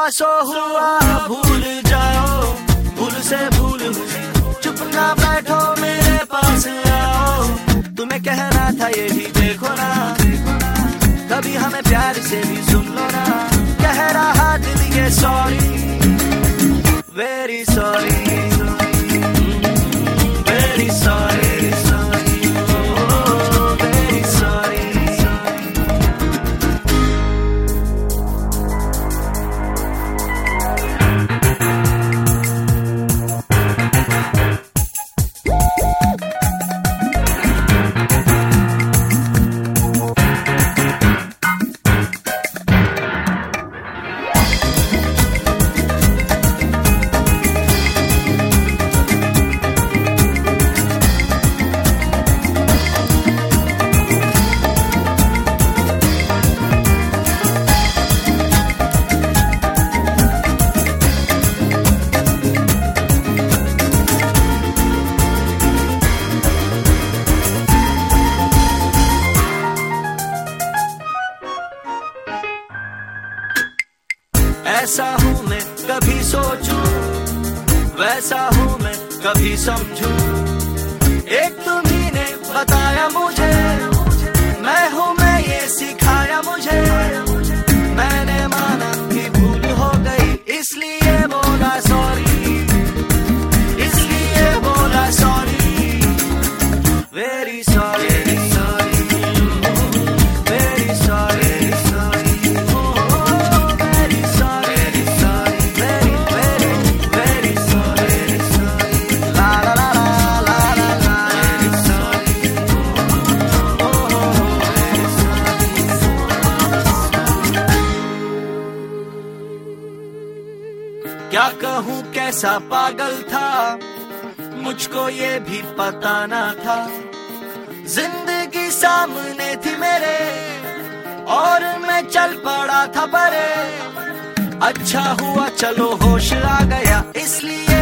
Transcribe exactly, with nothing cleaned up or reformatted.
सो हुआ भूल जाओ, भूल से भूल चुप ना बैठो मेरे पास आओ। तुम्हें कहना था ये भी देखो ना, कभी हमें प्यार से भी सुन लो ना। कह रहा दिल ये sorry, very sorry, very sorry, very sorry. ऐसा हूँ मैं कभी सोचूं, वैसा हूँ मैं कभी समझूं। एक तुम्ही ने बताया मुझे, मैं हूँ मैं ये सिखाया मुझे। मैंने माना कि भूल हो गई, इसलिए बोला सॉरी, इसलिए बोला sorry, very sorry, very sorry. क्या कहूँ कैसा पागल था, मुझको ये भी पता ना था। जिंदगी सामने थी मेरे और मैं चल पड़ा था परे। अच्छा हुआ चलो होश आ गया, इसलिए